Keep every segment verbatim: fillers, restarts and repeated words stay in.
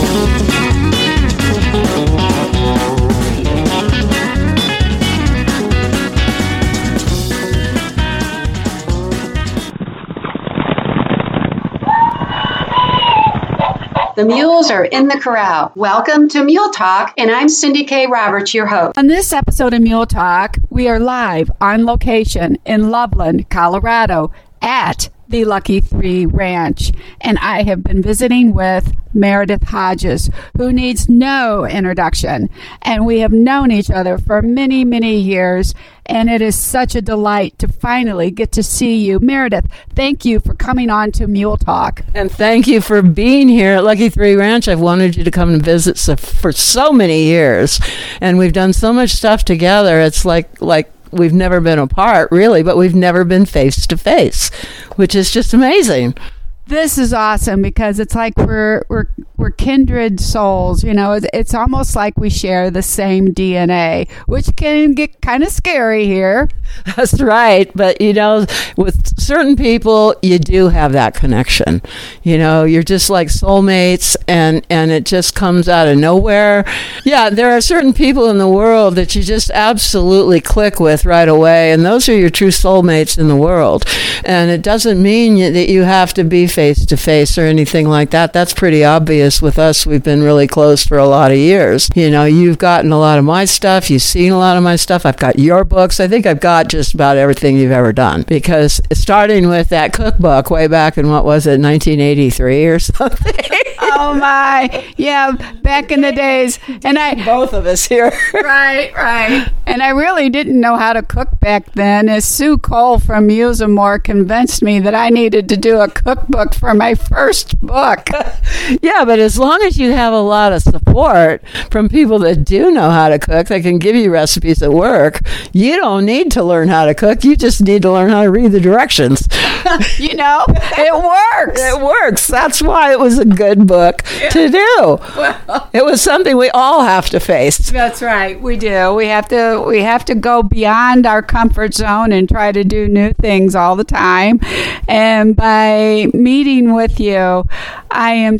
The mules are in the corral. Welcome to Mule Talk, and I'm Cindy K. Roberts, your host. On this episode of Mule Talk, we are live on location in Loveland, Colorado at the Lucky Three Ranch, and I have been visiting with Meredith Hodges, who needs no introduction, and we have known each other for many, many years, and it is such a delight to finally get to see you. Meredith, thank you for coming on to Mule Talk. And thank you for being here at Lucky Three Ranch. I've wanted you to come and visit so, for so many years, and we've done so much stuff together. It's like like we've never been apart, really, but we've never been face to face, which is just amazing. This is awesome because it's like we're we're we're kindred souls. You know, it's, it's almost like we share the same D N A, which can get kind of scary here. That's right. But, you know, with certain people, you do have that connection. You know, you're just like soulmates, and, and it just comes out of nowhere. Yeah, there are certain people in the world that you just absolutely click with right away, and those are your true soulmates in the world. And it doesn't mean you, that you have to be face-to-face or anything like that. That's pretty obvious with us. We've been really close for a lot of years. You know, you've gotten a lot of my stuff. You've seen a lot of my stuff. I've got your books. I think I've got just about everything you've ever done, because starting with that cookbook way back in, what was it, nineteen eighty-three or something? Oh my, yeah, back in the days. And I both of us here. Right, right. And I really didn't know how to cook back then, as Sue Cole from Musamore convinced me that I needed to do a cookbook for my first book. Yeah, but as long as you have a lot of support from people that do know how to cook, that can give you recipes at work, you don't need to learn how to cook. You just need to learn how to read the directions. You know, it works. It works. That's why it was a good book yeah. to do. Well, it was something we all have to face. That's right. We do. We have to we have to go beyond our comfort zone and try to do new things all the time. And by meeting with you, I am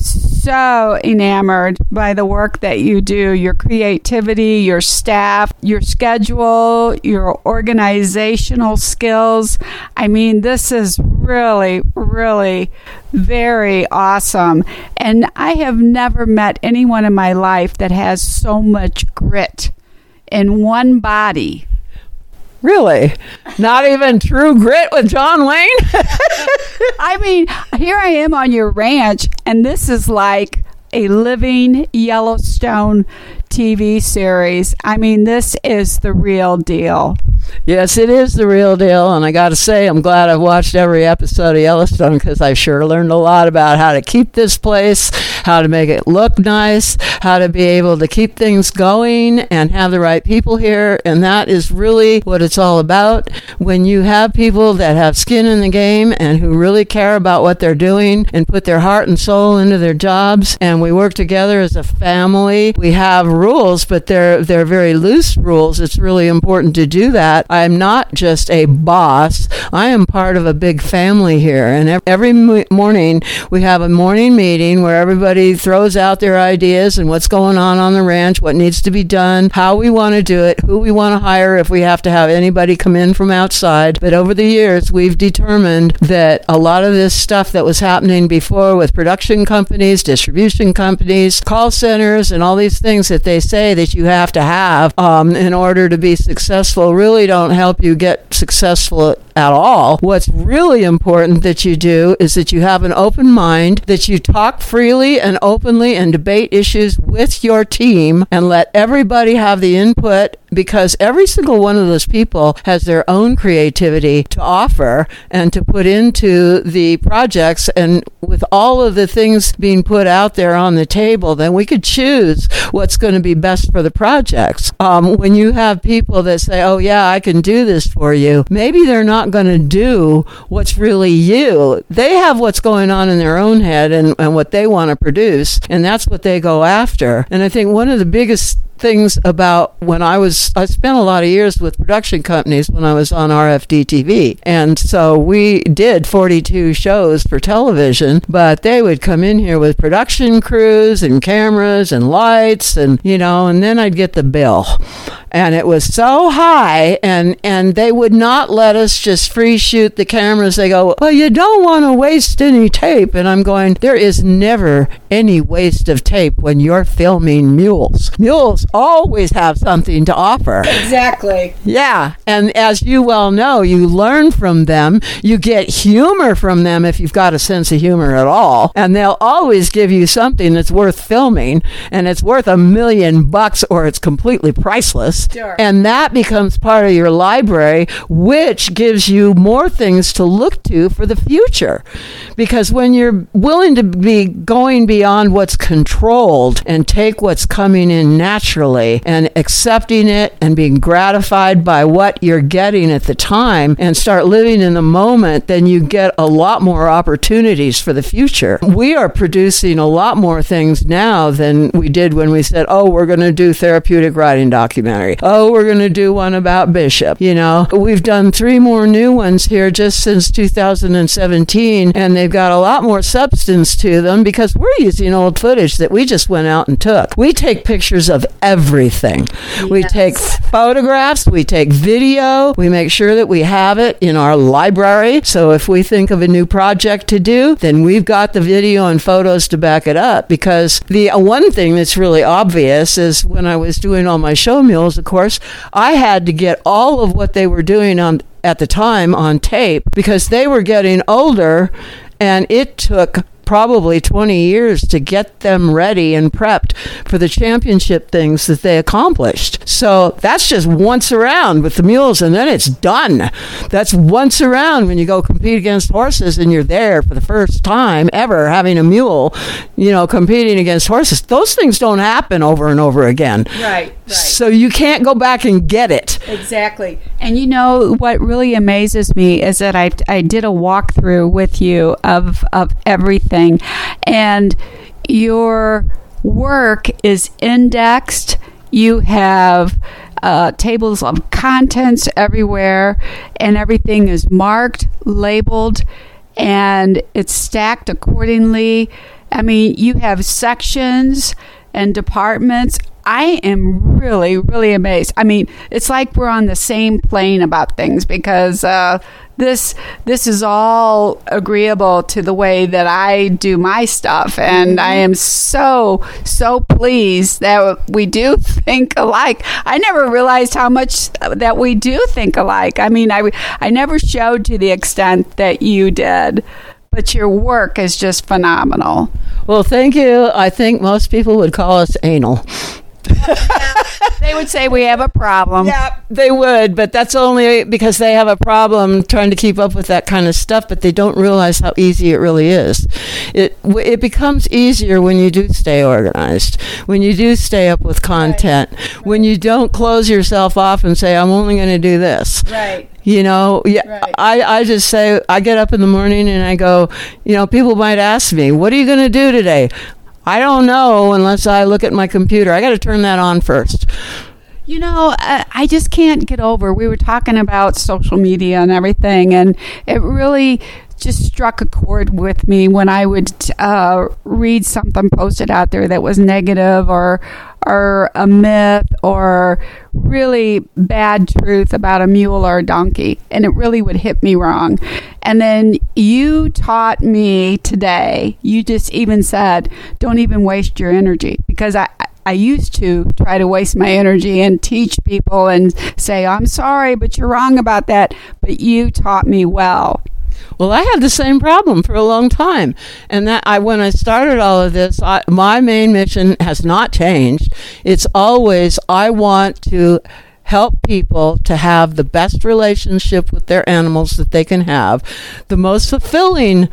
so enamored by the work that you do, your creativity, your staff, your schedule, your organizational skills. I mean, this is really, really very awesome. And I have never met anyone in my life that has so much grit in one body. Really? Not even True Grit with John Wayne? I mean, here I am on your ranch, and this is like a living Yellowstone T V series. I mean, this is the real deal. Yes, it is the real deal, and I got to say, I'm glad I've watched every episode of Yellowstone, because I've sure learned a lot about how to keep this place, how to make it look nice, how to be able to keep things going and have the right people here, and that is really what it's all about. When you have people that have skin in the game and who really care about what they're doing and put their heart and soul into their jobs, and we work together as a family, we have rules, but they're they're very loose rules. It's really important to do that. I'm not just a boss. I am part of a big family here. And every morning we have a morning meeting where everybody throws out their ideas and what's going on on the ranch, what needs to be done, how we want to do it, who we want to hire if we have to have anybody come in from outside. But over the years, we've determined that a lot of this stuff that was happening before with production companies, distribution companies, call centers, and all these things that they say that you have to have um, in order to be successful really don't help you get successful at all. What's really important that you do is that you have an open mind, that you talk freely and openly and debate issues with your team and let everybody have the input, because every single one of those people has their own creativity to offer and to put into the projects. And with all of the things being put out there on the table, then we could choose what's going to be best for the projects. Um, when you have people that say, oh yeah, I can do this for you, maybe they're not going to do what's really you. They have what's going on in their own head and, and what they want to produce, and that's what they go after. And I think one of the biggest things about when I was, I spent a lot of years with production companies when I was on R F D T V. And so we did forty-two shows for television, but they would come in here with production crews and cameras and lights and, you know, and then I'd get the bill. And it was so high, and, and they would not let us just free shoot the cameras. They go, well, you don't want to waste any tape. And I'm going, there is never any waste of tape when you're filming mules. Mules always have something to offer. Exactly. Yeah. And as you well know, you learn from them. You get humor from them if you've got a sense of humor at all. And they'll always give you something that's worth filming, and it's worth a million bucks or it's completely priceless. Sure. And that becomes part of your library, which gives you more things to look to for the future. Because when you're willing to be going beyond what's controlled and take what's coming in naturally and accepting it and being gratified by what you're getting at the time and start living in the moment, then you get a lot more opportunities for the future. We are producing a lot more things now than we did when we said, oh, we're going to do therapeutic writing documentary. Oh, we're going to do one about Bishop. You know, we've done three more new ones here just since two thousand seventeen, and they've got a lot more substance to them because we're using old footage that we just went out and took. We take pictures of everything. Yes. We take photographs, we take video, we make sure that we have it in our library. So if we think of a new project to do, then we've got the video and photos to back it up. Because the uh, one thing that's really obvious is when I was doing all my show mules, of course, I had to get all of what they were doing on at the time on tape because they were getting older, and it took probably twenty years to get them ready and prepped for the championship things that they accomplished. So that's just once around with the mules, and then it's done. That's once around when you go compete against horses and you're there for the first time ever having a mule, you know, competing against horses. Those things don't happen over and over again. Right, right. So you can't go back and get it. Exactly. And you know what really amazes me is that I I did a walkthrough with you of of everything. And your work is indexed. You have uh, tables of contents everywhere, and everything is marked, labeled, and it's stacked accordingly. I mean, you have sections and departments. I am really, really amazed. I mean, it's like we're on the same plane about things because uh, this this is all agreeable to the way that I do my stuff. And I am so, so pleased that we do think alike. I never realized how much that we do think alike. I mean, I, I never showed to the extent that you did. But your work is just phenomenal. Well, thank you. I think most people would call us anal. They would say we have a problem. Yeah, they would, but that's only because they have a problem trying to keep up with that kind of stuff, but they don't realize how easy it really is. It it becomes easier when you do stay organized, when you do stay up with content, right. When you don't close yourself off and say, I'm only going to do this. Right. You know, yeah, right. I, I just say, I get up in the morning and I go, you know, people might ask me, what are you going to do today? I don't know unless I look at my computer. I got to turn that on first. You know, I, I just can't get over. We were talking about social media and everything, and it really just struck a chord with me when I would uh, read something posted out there that was negative or or a myth or really bad truth about a mule or a donkey, and it really would hit me wrong. And then you taught me today, you just even said, don't even waste your energy, because I I used to try to waste my energy and teach people and say, I'm sorry, but you're wrong about that. But you taught me well. Well, I had the same problem for a long time. And that I, when I started all of this, I, my main mission has not changed. It's always, I want to help people to have the best relationship with their animals that they can have, the most fulfilling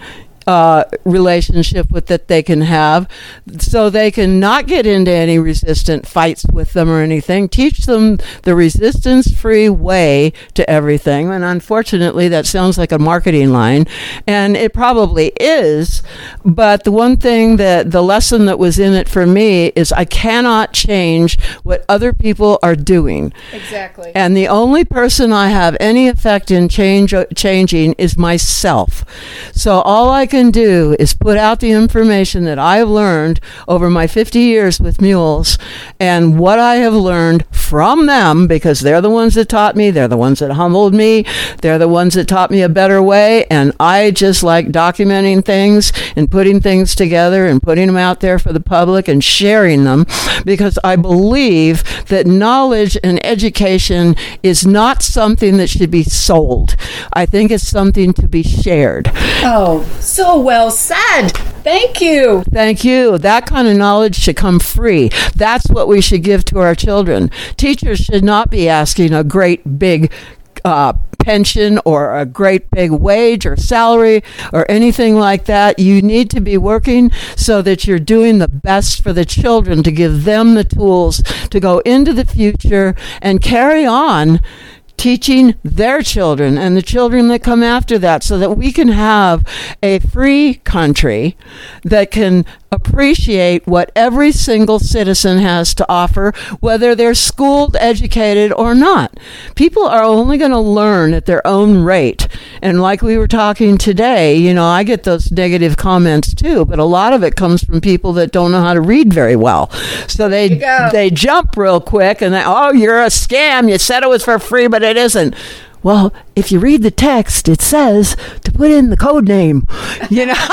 uh, relationship with that they can have, so they can not get into any resistant fights with them or anything. Teach them the resistance-free way to everything. And unfortunately, that sounds like a marketing line, and it probably is. But the one thing that the lesson that was in it for me is I cannot change what other people are doing. Exactly. And the only person I have any effect in change changing is myself. So all I can do is put out the information that I've learned over my fifty years with mules, and what I have learned from them, because they're the ones that taught me, they're the ones that humbled me, they're the ones that taught me a better way, and I just like documenting things and putting things together and putting them out there for the public and sharing them, because I believe that knowledge and education is not something that should be sold. I think it's something to be shared. Oh, so well said. Thank you. Thank you. That kind of knowledge should come free. That's what we should give to our children. Teachers should not be asking a great big uh, pension or a great big wage or salary or anything like that. You need to be working so that you're doing the best for the children, to give them the tools to go into the future and carry on teaching their children and the children that come after that, so that we can have a free country that can appreciate what every single citizen has to offer, whether they're schooled, educated, or not. People are only going to learn at their own rate. And like we were talking today, you know, I get those negative comments too, but a lot of it comes from people that don't know how to read very well. So they they jump real quick and they, oh, you're a scam. You said it was for free, but it isn't. Well, if you read the text, it says to put in the code name, you know.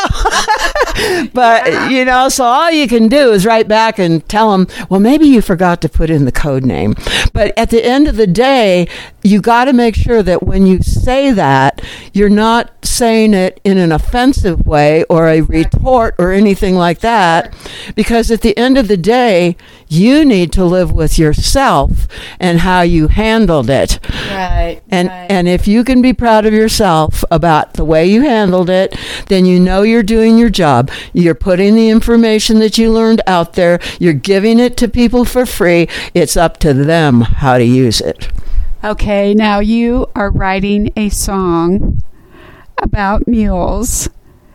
But, you know, so all you can do is write back and tell them, well, maybe you forgot to put in the code name. But at the end of the day, you got to make sure that when you say that, you're not saying it in an offensive way or a retort or anything like that. Because at the end of the day, you need to live with yourself and how you handled it. Right. And right. and if you can be proud of yourself about the way you handled it, then you know you're doing your job. You're putting the information that you learned out there. You're giving it to people for free. It's up to them how to use it. Okay, now you are writing a song about mules.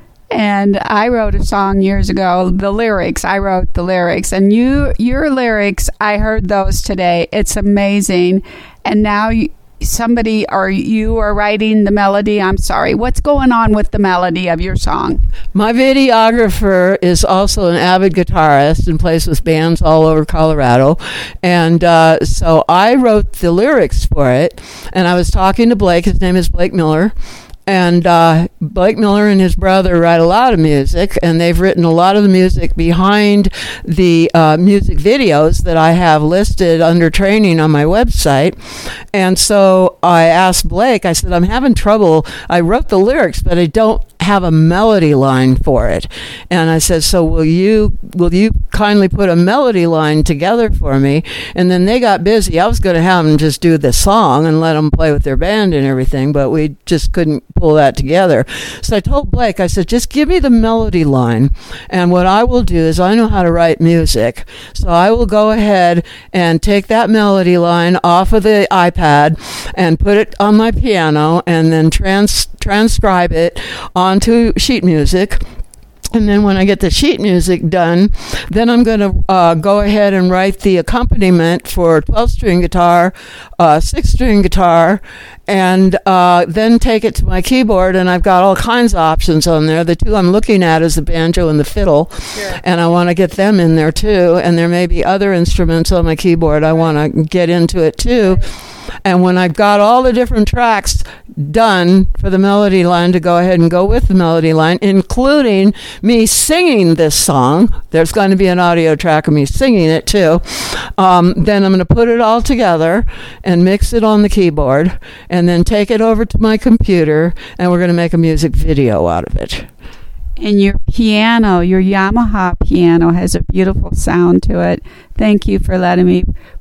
And I wrote a song years ago, the lyrics, I wrote the lyrics. And you, your lyrics, I heard those today. It's amazing. And now you, somebody or you are writing the melody. I'm sorry. What's going on with the melody of your song? My videographer is also an avid guitarist and plays with bands all over Colorado. And uh, so I wrote the lyrics for it. And I was talking to Blake. His name is Blake Miller. And uh, Blake Miller and his brother write a lot of music, and they've written a lot of the music behind the uh, music videos that I have listed under training on my website. And so I asked Blake, I said, I'm having trouble. I wrote the lyrics, but I don't have a melody line for it. And I said, so will you will you kindly put a melody line together for me? And then they got busy. I was going to have them just do the song and let them play with their band and everything, but we just couldn't pull that together. So I told Blake, I said, just give me the melody line, and what I will do is I know how to write music, so I will go ahead and take that melody line off of the iPad and put it on my piano and then trans transcribe it onto sheet music. And then when I get the sheet music done, then I'm going to uh, go ahead and write the accompaniment for twelve-string guitar, uh, six-string guitar, and uh, then take it to my keyboard, and I've got all kinds of options on there. The two I'm looking at is the banjo and the fiddle, sure. And I want to get them in there too, and there may be other instruments on my keyboard I want to get into it too. And when I've got all the different tracks done for the melody line to go ahead and go with the melody line, including me singing this song, there's going to be an audio track of me singing it too, um, then I'm going to put it all together and mix it on the keyboard and then take it over to my computer, and we're going to make a music video out of it. And your piano, your Yamaha piano, has a beautiful sound to it. Thank you for letting me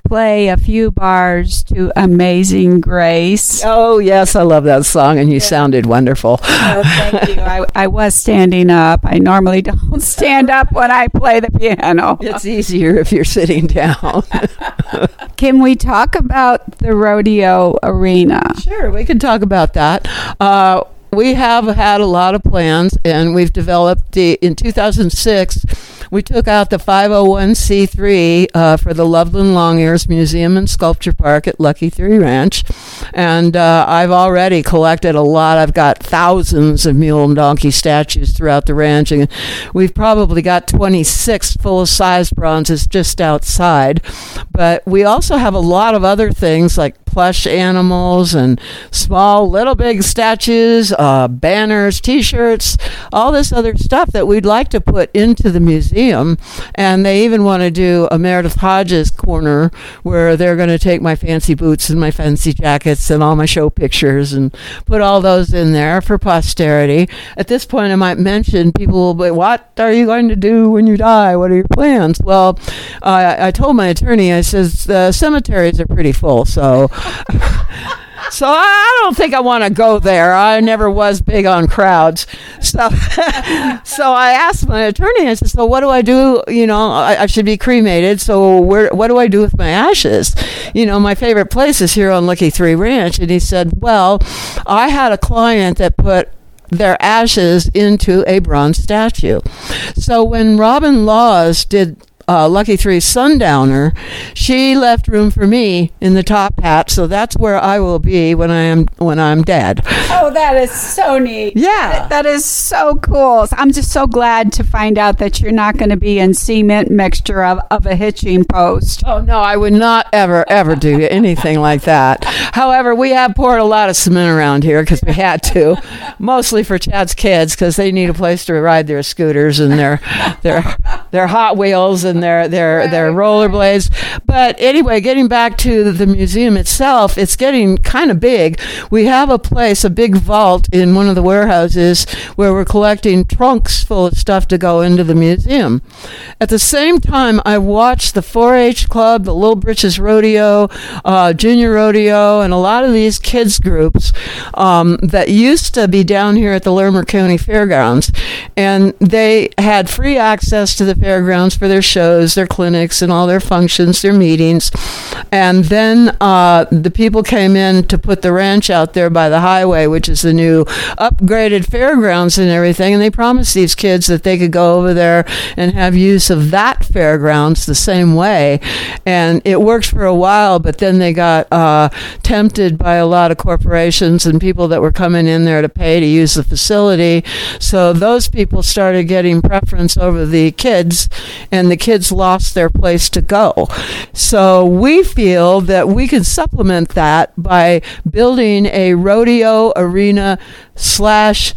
play a few bars to Amazing Grace? Oh, yes, I love that song, and you yeah. sounded wonderful. Oh, thank you. I, I was standing up. I normally don't stand up when I play the piano. It's easier if you're sitting down. Can we talk about the rodeo arena? Sure, we can talk about that. Uh, we have had a lot of plans, and we've developed the, in two thousand six, we took out the five oh one c three uh, for the Loveland Long Ears Museum and Sculpture Park at Lucky Three Ranch. And uh, I've already collected a lot. I've got thousands of mule and donkey statues throughout the ranch. And we've probably got twenty-six full-size bronzes just outside. But we also have a lot of other things like plush animals and small, little, big statues, uh, banners, T-shirts, all this other stuff that we'd like to put into the museum. And they even want to do a Meredith Hodges corner where they're going to take my fancy boots and my fancy jackets and all my show pictures and put all those in there for posterity. At this point, I might mention, people will be, what are you going to do when you die? What are your plans? Well, uh, I told my attorney, I says, the cemeteries are pretty full, so... So I don't think I want to go there. I never was big on crowds. So so I asked my attorney, I said, so what do I do? You know, I, I should be cremated. So where, what do I do with my ashes? You know, my favorite place is here on Lucky Three Ranch. And he said, well, I had a client that put their ashes into a bronze statue. So when Robin Laws did Uh, Lucky Three Sundowner, she left room for me in the top hat, so that's where I will be when I am when I'm dead. Oh, that is so neat. Yeah. That, that is so cool. I'm just so glad to find out that you're not going to be in cement mixture of, of a hitching post. Oh, no, I would not ever, ever do anything like that. However, we have poured a lot of cement around here because we had to, mostly for Chad's kids because they need a place to ride their scooters and their their their Hot Wheels and their their right, their rollerblades. Right. But anyway, getting back to the museum itself, it's getting kind of big. We have a place, a big vault in one of the warehouses where we're collecting trunks full of stuff to go into the museum. At the same time, I watched the four H Club, the Little Britches Rodeo, uh, Junior Rodeo, and a lot of these kids groups um, that used to be down here at the Larimer County Fairgrounds. And they had free access to the fairgrounds for their shows, their clinics, and all their functions, their meetings. And then uh, the people came in to put the ranch out there by the highway, which is the new upgraded fairgrounds and everything. And they promised these kids that they could go over there and have use of that fairgrounds the same way. And it worked for a while, but then they got uh, tempted by a lot of corporations and people that were coming in there to pay to use the facility. So those people started getting preference over the kids, and the kids lost their place to go. So we feel that we can supplement that by building a rodeo arena slash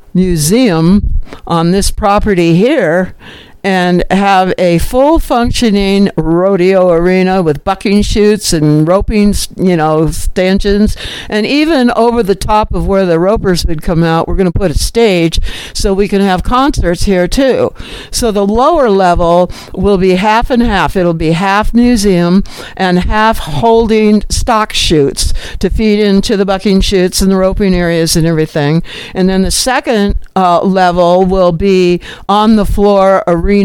museum on this property here and have a full functioning rodeo arena with bucking chutes and roping, you know, stanchions. And even over the top of where the ropers would come out, we're going to put a stage so we can have concerts here too. So the lower level will be half and half. It'll be half museum and half holding stock chutes to feed into the bucking chutes and the roping areas and everything. And then the second uh, level will be on the floor arena.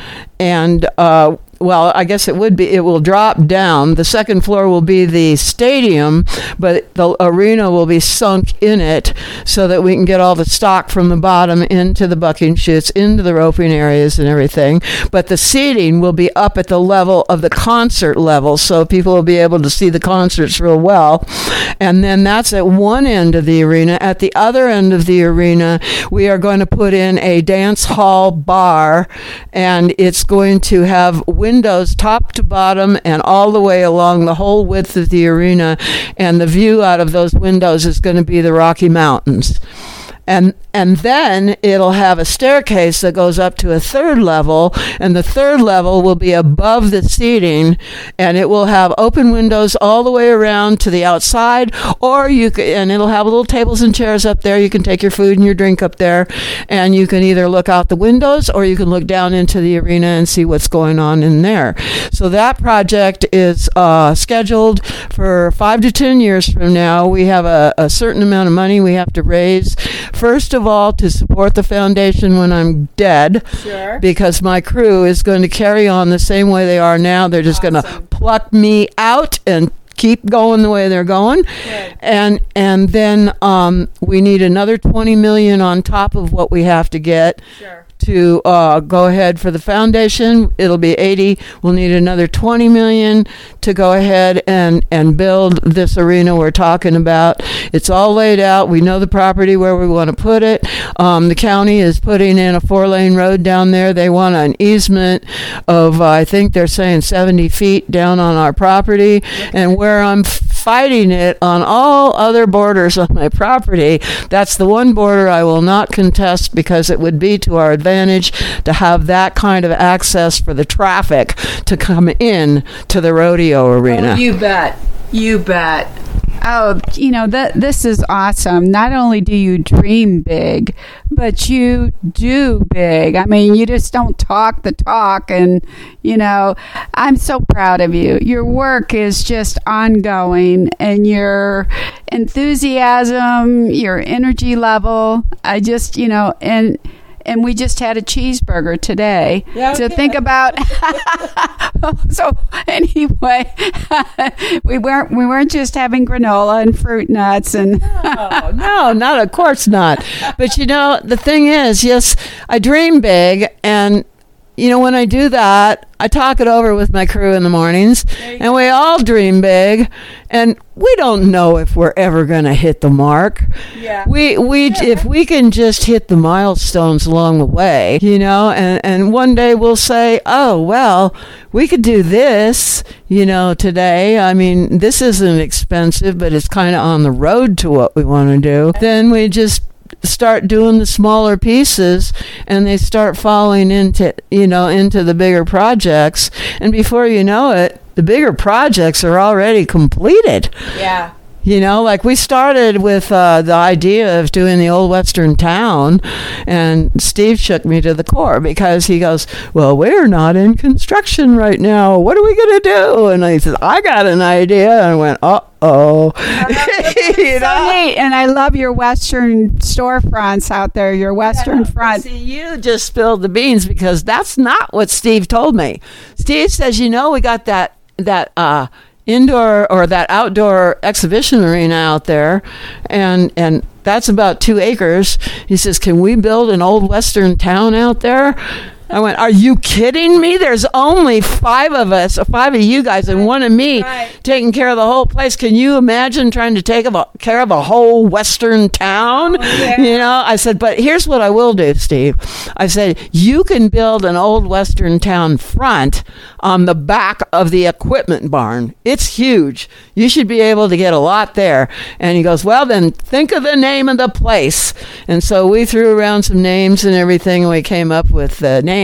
And uh, well, I guess it would be, it will drop down. The second floor will be the stadium, but the arena will be sunk in it so that we can get all the stock from the bottom into the bucking chutes, into the roping areas and everything. But the seating will be up at the level of the concert level, so people will be able to see the concerts real well. And then that's at one end of the arena. At the other end of the arena, we are going to put in a dance hall bar, and it's going to have windows top to bottom and all the way along the whole width of the arena, and the view out of those windows is going to be the Rocky Mountains. And and then it'll have a staircase that goes up to a third level, and the third level will be above the seating, and it will have open windows all the way around to the outside, or you can, and it'll have little tables and chairs up there. You can take your food and your drink up there, and you can either look out the windows or you can look down into the arena and see what's going on in there. So that project is uh, scheduled for five to ten years from now. We have a, a certain amount of money we have to raise, first of all, to support the foundation when I'm dead, Sure. because my crew is going to carry on the same way they are now. They're just Awesome. going to pluck me out and keep going the way they're going. Good. and and then um, we need another twenty million on top of what we have to get Sure. to uh, go ahead for the foundation. It'll be eighty. We'll need another twenty million to go ahead and and build this arena we're talking about. It's all laid out. We know the property where we want to put it. Um, the county is putting in a four lane road down there. They want an easement of uh, I think they're saying seventy feet down on our property. Okay. And where I'm fighting it on all other borders on my property, that's the one border I will not contest, because it would be to our advantage to have that kind of access for the traffic to come in to the rodeo arena. Oh, you bet. You bet. Oh, you know, that this is awesome. Not only do you dream big, but you do big. I mean, you just don't talk the talk. And, you know, I'm so proud of you. Your work is just ongoing, and your enthusiasm, your energy level, I just, you know, and... And we just had a cheeseburger today. Yeah, to okay. think about. So anyway, we weren't we weren't just having granola and fruit nuts and. Oh, no, not of course not. But you know, the thing is, yes, I dream big, and you know, when I do that, I talk it over with my crew in the mornings, and we all dream big, and we don't know if we're ever going to hit the mark. Yeah. We we Yeah. if we can just hit the milestones along the way, you know, and and one day we'll say, "Oh, well, we could do this, you know, today. I mean, this isn't expensive, but it's kind of on the road to what we want to do." Then we just start doing the smaller pieces, and they start falling into, you know, into the bigger projects, and before you know it, the bigger projects are already completed. Yeah. You know, like we started with uh, the idea of doing the old Western town, and Steve shook me to the core because he goes, "Well, we're not in construction right now. What are we going to do?" And I said, "I got an idea." And I went, "Uh oh." You So know? neat. And I love your Western storefronts out there, your Western front. See, you just spilled the beans, because that's not what Steve told me. Steve says, "You know, we got that that uh, indoor or that outdoor exhibition arena out there, and and that's about two acres." He says, "Can we build an old Western town out there?" I went, "Are you kidding me? There's only five of us, five of you guys, and one of me Right. taking care of the whole place. Can you imagine trying to take a, care of a whole Western town?" Oh, yeah. You know, I said, "But here's what I will do, Steve." I said, "You can build an old Western town front on the back of the equipment barn. It's huge. You should be able to get a lot there." And he goes, "Well, then think of the name of the place." And so we threw around some names and everything, and we came up with the name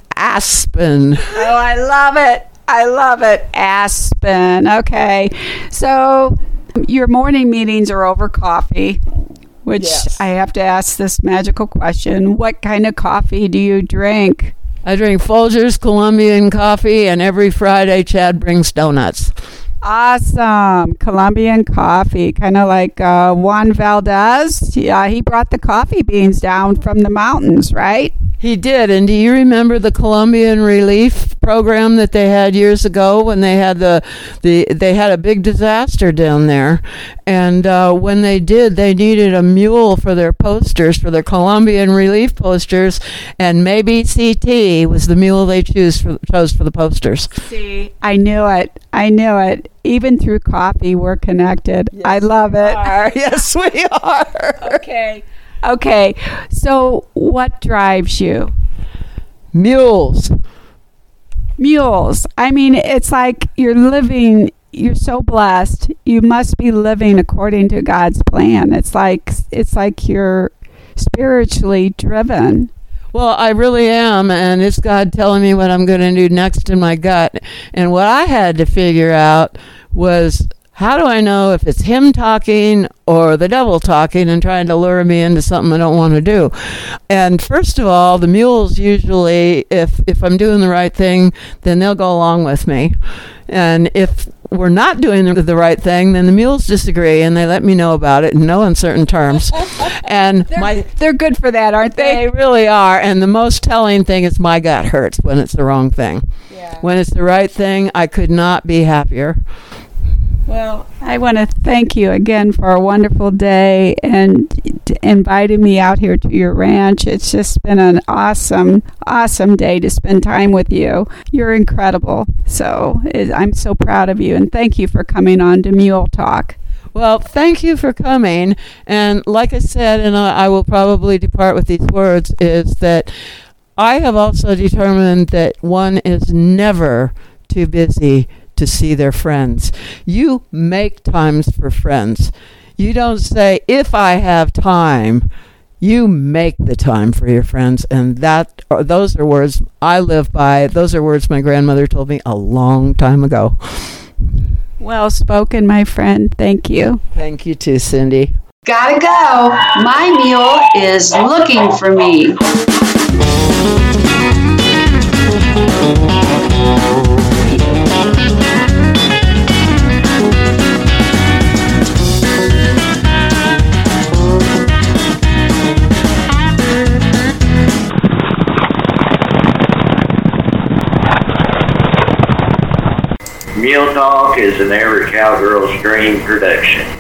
Aspen. Oh, I love it. I love it. Aspen. Okay. So your morning meetings are over coffee, which Yes. I have to ask this magical question. What kind of coffee do you drink? I drink Folgers Colombian coffee, and every Friday Chad brings donuts. Awesome. Colombian coffee, kind of like uh, Juan Valdez. Yeah, he brought the coffee beans down from the mountains, right? He did. And do you remember the Colombian relief program that they had years ago when they had the, the they had a big disaster down there? And uh, when they did, they needed a mule for their posters, for their Colombian relief posters, and maybe C T was the mule they choose for, chose for the posters. See, I knew it. I knew it. Even through coffee, we're connected. Yes, I love it. Are. Yes, we are. Okay. Okay. So what drives you? Mules. Mules. I mean, it's like you're living, you're so blessed. You must be living according to God's plan. It's like it's like you're spiritually driven. Well, I really am, and it's God telling me what I'm going to do next in my gut. And what I had to figure out was, how do I know if it's him talking or the devil talking and trying to lure me into something I don't want to do? And first of all, the mules usually, if, if I'm doing the right thing, then they'll go along with me. And if we're not doing the right thing, then the mules disagree, and they let me know about it in no uncertain terms. And they're, my they're good for that, aren't they? They really are. And the most telling thing is my gut hurts when it's the wrong thing. Yeah. When it's the right thing, I could not be happier. Well, I want to thank you again for a wonderful day and t- inviting me out here to your ranch. It's just been an awesome, awesome day to spend time with you. You're incredible. So it, I'm so proud of you, and thank you for coming on to Mule Talk. Well, thank you for coming. And like I said, and I, I will probably depart with these words, is that I have also determined that one is never too busy to see their friends. You make times for friends. You don't say, if I have time. You make the time for your friends, and that or those are words I live by. Those are words my grandmother told me a long time ago. Well spoken, my friend. Thank you. Thank you too, Cindy. Gotta go. My mule is looking for me. Mule Talk is an Everett Cowgirls Dream production.